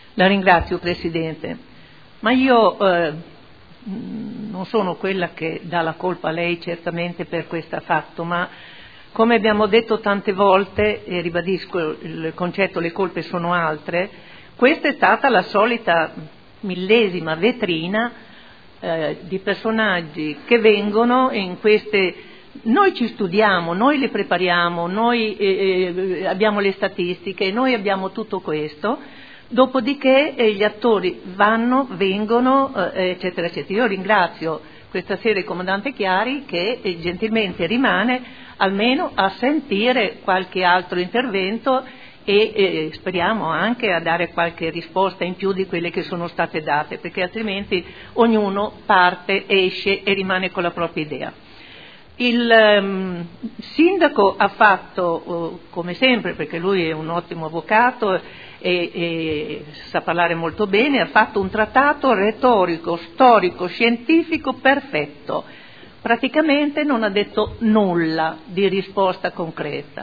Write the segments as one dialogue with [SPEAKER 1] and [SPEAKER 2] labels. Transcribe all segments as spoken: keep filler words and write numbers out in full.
[SPEAKER 1] La ringrazio, Presidente, ma io eh, non sono quella che dà la colpa a lei certamente per questo fatto, ma come abbiamo detto tante volte, e ribadisco il concetto le colpe sono altre, questa è stata la solita millesima vetrina eh, di personaggi che vengono in queste... Noi ci studiamo, noi le prepariamo, noi eh, abbiamo le statistiche, noi abbiamo tutto questo, dopodiché eh, gli attori vanno, vengono, eh, eccetera, eccetera. Io ringrazio questa sera il Comandante Chiari che eh, gentilmente rimane almeno a sentire qualche altro intervento e eh, speriamo anche a dare qualche risposta in più di quelle che sono state date, perché altrimenti ognuno parte, esce e rimane con la propria idea. Il um, sindaco ha fatto, uh, come sempre, perché lui è un ottimo avvocato e, e sa parlare molto bene, ha fatto un trattato retorico, storico, scientifico perfetto. Praticamente non ha detto nulla di risposta concreta.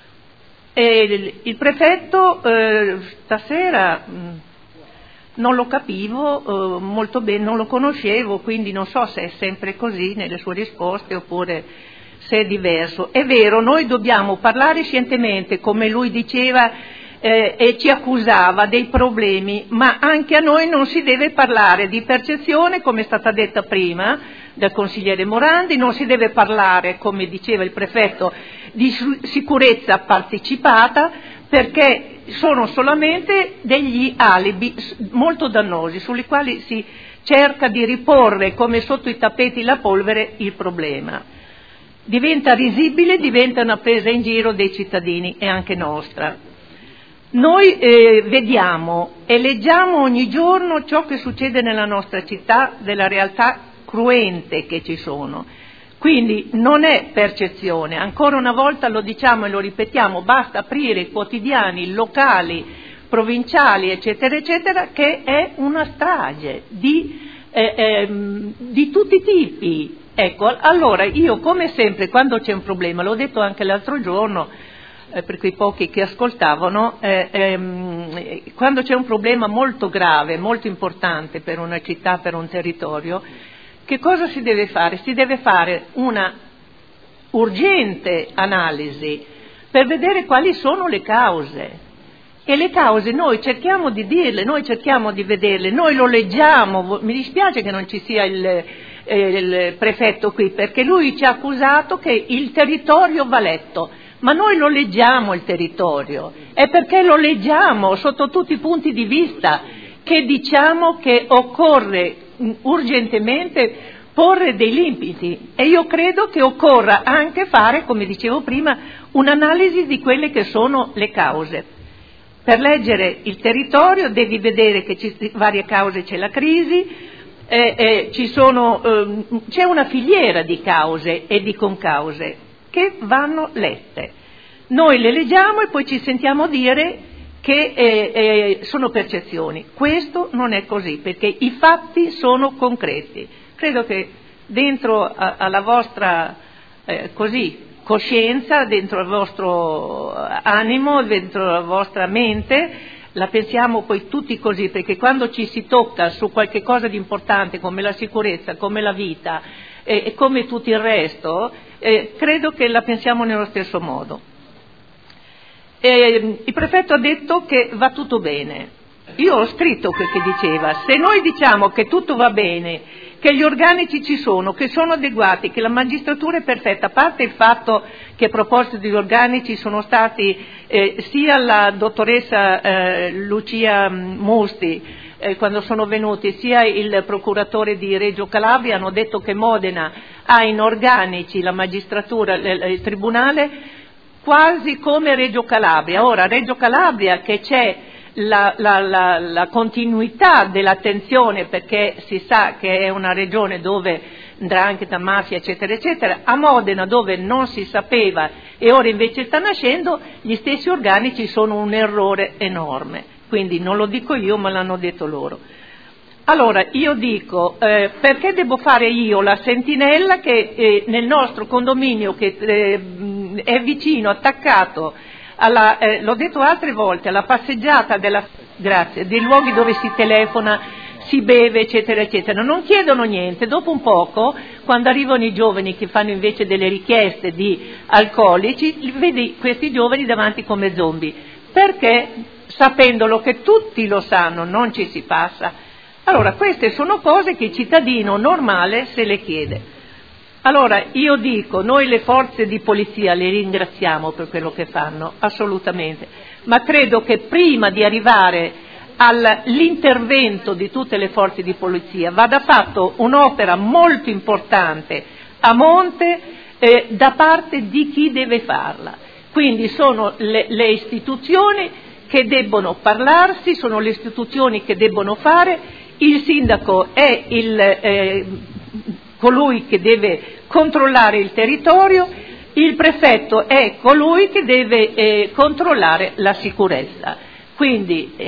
[SPEAKER 1] E il, il prefetto eh, stasera mh, non lo capivo eh, molto bene, non lo conoscevo, quindi non so se è sempre così nelle sue risposte oppure se è diverso. È vero, noi dobbiamo parlare scientemente, come lui diceva eh, e ci accusava dei problemi, ma anche a noi non si deve parlare di percezione, come è stata detta prima dal consigliere Morandi, non si deve parlare, come diceva il prefetto, di sicurezza partecipata, perché sono solamente degli alibi molto dannosi sui quali si cerca di riporre come sotto i tappeti la polvere il problema. Diventa risibile, diventa una presa in giro dei cittadini e anche nostra. Noi eh, vediamo e leggiamo ogni giorno ciò che succede nella nostra città, della realtà cruente che ci sono. Quindi non è percezione, ancora una volta lo diciamo e lo ripetiamo, basta aprire i quotidiani locali, provinciali, eccetera, eccetera, che è una strage di, eh, ehm, di tutti i tipi. Ecco, allora io come sempre quando c'è un problema, l'ho detto anche l'altro giorno, eh, per quei pochi che ascoltavano, eh, ehm, quando c'è un problema molto grave, molto importante per una città, per un territorio, che cosa si deve fare? Si deve fare una urgente analisi per vedere quali sono le cause. E le cause noi cerchiamo di dirle, noi cerchiamo di vederle, noi lo leggiamo. Mi dispiace che non ci sia il, eh, il prefetto qui, perché lui ci ha accusato che il territorio va letto. Ma noi lo leggiamo il territorio, è perché lo leggiamo sotto tutti i punti di vista che diciamo che occorre urgentemente porre dei limiti, e io credo che occorra anche fare, come dicevo prima, un'analisi di quelle che sono le cause. Per leggere il territorio devi vedere che ci varie cause, c'è la crisi, eh, eh, ci sono, eh, c'è una filiera di cause e di concause che vanno lette. Noi le leggiamo e poi ci sentiamo dire che eh, eh, sono percezioni. Questo non è così, perché i fatti sono concreti. Credo che dentro a, alla vostra eh, così, coscienza, dentro al vostro animo, dentro la vostra mente, la pensiamo poi tutti così, perché quando ci si tocca su qualche cosa di importante come la sicurezza, come la vita eh, e come tutto il resto, eh, credo che la pensiamo nello stesso modo. Eh, il prefetto ha detto che va tutto bene. Io ho scritto quel che diceva. Se noi diciamo che tutto va bene, che gli organici ci sono, che sono adeguati, che la magistratura è perfetta, a parte il fatto che a proposito degli organici sono stati eh, sia la dottoressa eh, Lucia Musti eh, quando sono venuti, sia il procuratore di Reggio Calabria hanno detto che Modena ha in organici la magistratura, il, il tribunale, quasi come Reggio Calabria. Ora, Reggio Calabria che c'è la, la, la, la continuità dell'attenzione, perché si sa che è una regione dove 'ndrangheta, mafia, eccetera, eccetera, a Modena dove non si sapeva e ora invece sta nascendo, gli stessi organici sono un errore enorme. Quindi non lo dico io, ma l'hanno detto loro. Allora, io dico, eh, perché devo fare io la sentinella che eh, nel nostro condominio che eh, è vicino, attaccato, alla, eh, l'ho detto altre volte, alla passeggiata della... grazie, dei luoghi dove si telefona, si beve, eccetera, eccetera. Non chiedono niente. Dopo un poco, quando arrivano i giovani che fanno invece delle richieste di alcolici, vedi questi giovani davanti come zombie. Perché, sapendolo che tutti lo sanno, non ci si passa? Allora, queste sono cose che il cittadino normale se le chiede. Allora, io dico, noi le forze di polizia le ringraziamo per quello che fanno, assolutamente, ma credo che prima di arrivare all'intervento di tutte le forze di polizia vada fatto un'opera molto importante a monte eh, da parte di chi deve farla. Quindi sono le, le istituzioni che debbono parlarsi, sono le istituzioni che debbono fare, il sindaco è il, eh, colui che deve controllare il territorio, il prefetto è colui che deve eh, controllare la sicurezza. Quindi